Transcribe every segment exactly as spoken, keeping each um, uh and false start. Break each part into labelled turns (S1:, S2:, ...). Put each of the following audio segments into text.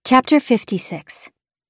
S1: Chapter fifty-six.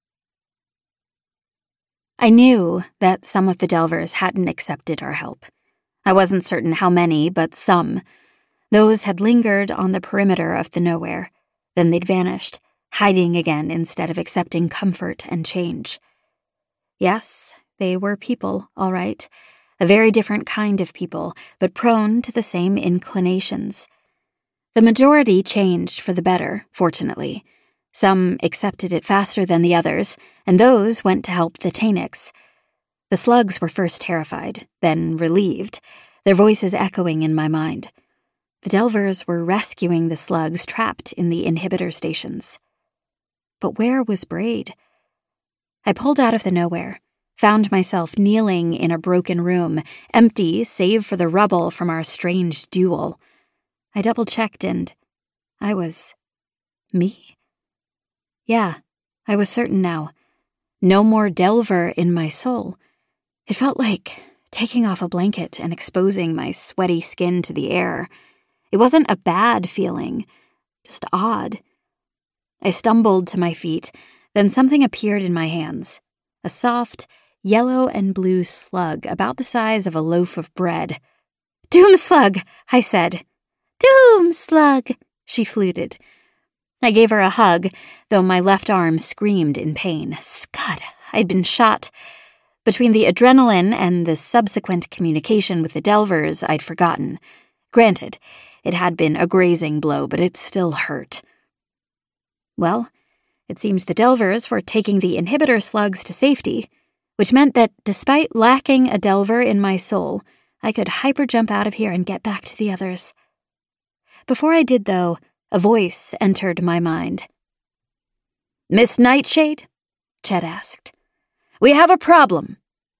S1: I knew that some of the Delvers hadn't accepted our help. I wasn't certain how many, but some. Those had lingered on the perimeter of the nowhere. Then they'd vanished, hiding again instead of accepting comfort and change. Yes, they were people, all right. A very different kind of people, but prone to the same inclinations. The majority changed for the better, fortunately. Some accepted it faster than the others, and those went to help the Tainiks. The slugs were first terrified, then relieved, their voices echoing in my mind. The Delvers were rescuing the slugs trapped in the inhibitor stations. But where was Braid? I pulled out of the nowhere, found myself kneeling in a broken room, empty save for the rubble from our strange duel. I double-checked and I was... me? Yeah, I was certain now. No more Delver in my soul. It felt like taking off a blanket and exposing my sweaty skin to the air. It wasn't a bad feeling, just odd. I stumbled to my feet, then something appeared in my hands. A soft, yellow and blue slug about the size of a loaf of bread. "Doomslug," I said. "Doomslug," she fluted. I gave her a hug, though my left arm screamed in pain. Scud, I'd been shot. Between the adrenaline and the subsequent communication with the Delvers, I'd forgotten. Granted, it had been a grazing blow, but it still hurt. Well, it seems the Delvers were taking the inhibitor slugs to safety, which meant that despite lacking a Delver in my soul, I could hyper-jump out of here and get back to the others. Before I did, though, a voice entered my mind. "Miss Nightshade?" Chet asked. "We have a problem."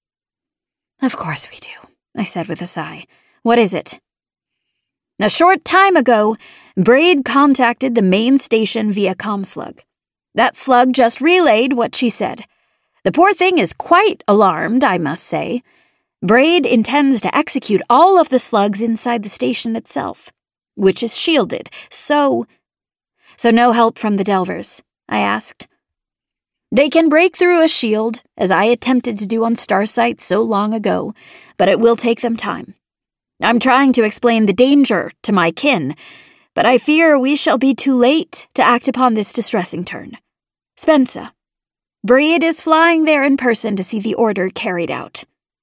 S1: "Of course we do," I said with a sigh. "What is it?" "A short time ago, Braid contacted the main station via Comslug. That slug just relayed what she said. The poor thing is quite alarmed, I must say. Braid intends to execute all of the slugs inside the station itself, which is shielded, so... So no help from the Delvers, I asked. They can break through a shield, as I attempted to do on Starsight so long ago, but it will take them time. I'm trying to explain the danger to my kin, but I fear we shall be too late to act upon this distressing turn. Spensa, Braid is flying there in person to see the order carried out."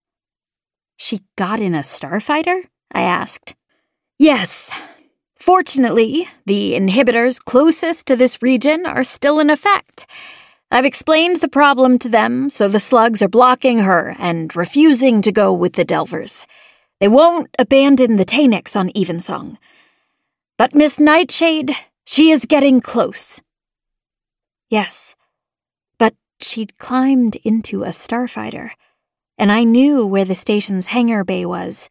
S1: "She got in a starfighter?" I asked. "Yes. Fortunately, the inhibitors closest to this region are still in effect. I've explained the problem to them, so the slugs are blocking her and refusing to go with the Delvers. They won't abandon the Tainiks on Evensong. But Miss Nightshade, she is getting close." Yes, but she'd climbed into a starfighter, and I knew where the station's hangar bay was.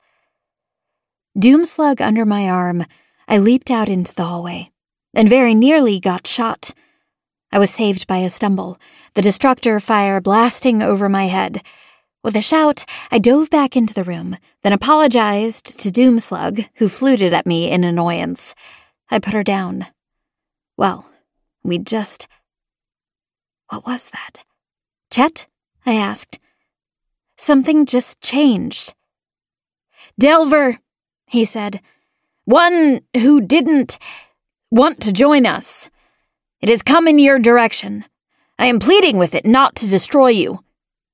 S1: Doomslug under my arm, I leaped out into the hallway, and very nearly got shot. I was saved by a stumble, the destructor fire blasting over my head. With a shout, I dove back into the room, then apologized to Doomslug, who fluted at me in annoyance. I put her down. Well, we'd just... What was that? "Chet?" I asked. Something just changed. "Delver," he said. "One who didn't want to join us. It has come in your direction. I am pleading with it not to destroy you."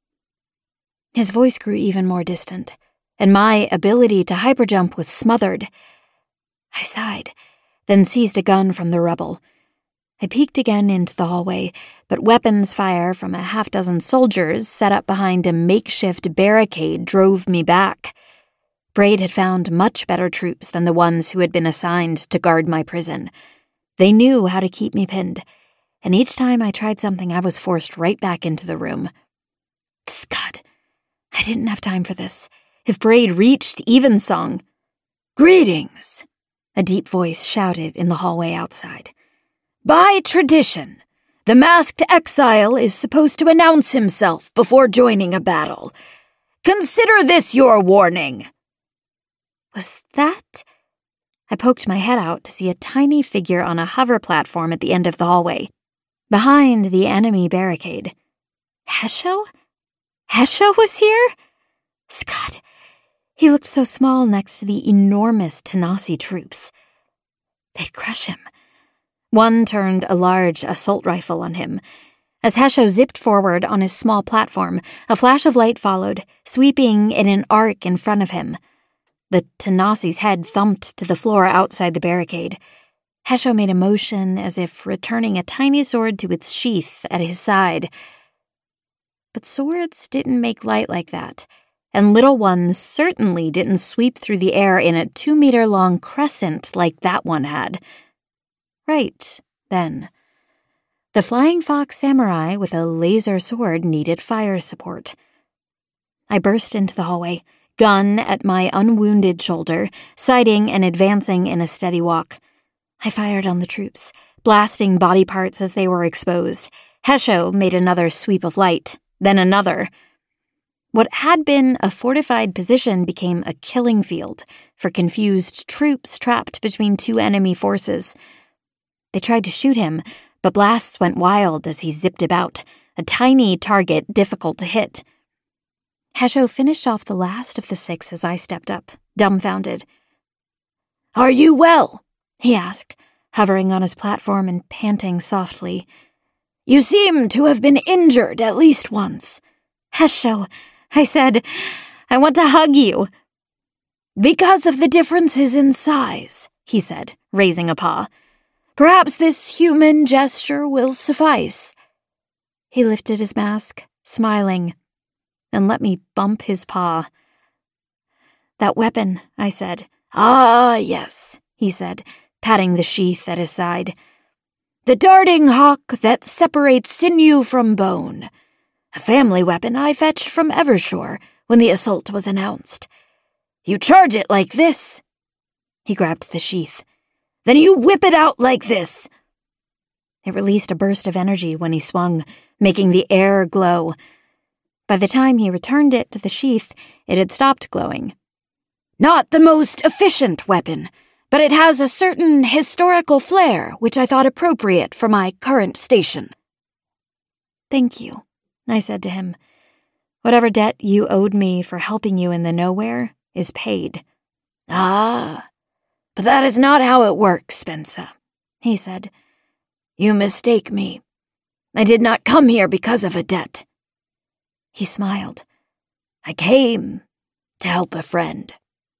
S1: His voice grew even more distant, and my ability to hyperjump was smothered. I sighed, then seized a gun from the rubble. I peeked again into the hallway, but weapons fire from a half-dozen soldiers set up behind a makeshift barricade drove me back. Braid had found much better troops than the ones who had been assigned to guard my prison. They knew how to keep me pinned, and each time I tried something I was forced right back into the room. Scud, I didn't have time for this. If Braid reached Evensong... "Greetings," a deep voice shouted in the hallway outside. "By tradition, the masked exile is supposed to announce himself before joining a battle. Consider this your warning." Was that... I poked my head out to see a tiny figure on a hover platform at the end of the hallway. behind the enemy barricade. Hesho? Hesho was here? Scott, he looked so small next to the enormous Tanasi troops. They'd crush him. One turned a large assault rifle on him. As Hesho zipped forward on his small platform, a flash of light followed, sweeping in an arc in front of him. The Tanasi's head thumped to the floor outside the barricade. Hesho made a motion as if returning a tiny sword to its sheath at his side. But swords didn't make light like that, and little ones certainly didn't sweep through the air in a two-meter-long crescent like that one had. Right, then. The Flying Fox samurai with a laser sword needed fire support. I burst into the hallway, gun at my unwounded shoulder, sighting and advancing in a steady walk. I fired on the troops, blasting body parts as they were exposed. Hesho made another sweep of light, then another. What had been a fortified position became a killing field for confused troops trapped between two enemy forces. They tried to shoot him, but blasts went wild as he zipped about, a tiny target difficult to hit. Hesho finished off the last of the six as I stepped up, dumbfounded. "Are you well?" he asked, hovering on his platform and panting softly. "You seem to have been injured at least once." "Hesho," I said, "I want to hug you." "Because of the differences in size," he said, raising a paw. "Perhaps this human gesture will suffice." He lifted his mask, smiling, and let me bump his paw. "That weapon," I said. "Ah, yes," he said, patting the sheath at his side. "The darting hawk that separates sinew from bone. A family weapon I fetched from Evershore when the assault was announced. You charge it like this." He grabbed the sheath. "Then you whip it out like this." It released a burst of energy when he swung, making the air glow. By the time he returned it to the sheath, it had stopped glowing. "Not the most efficient weapon, but it has a certain historical flair which I thought appropriate for my current station." "Thank you," I said to him. "Whatever debt you owed me for helping you in the nowhere is paid." "Ah, but that is not how it works, Spensa," he said. "You mistake me. I did not come here because of a debt." He smiled. "I came to help a friend."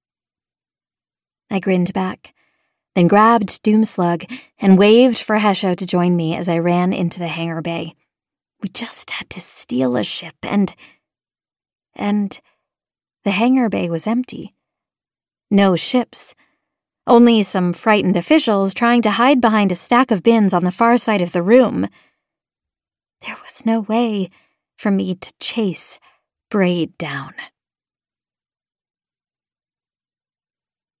S1: I grinned back, then grabbed Doomslug and waved for Hesho to join me as I ran into the hangar bay. We just had to steal a ship and... And the hangar bay was empty. No ships. Only some frightened officials trying to hide behind a stack of bins on the far side of the room. There was no way for me to chase Braid down.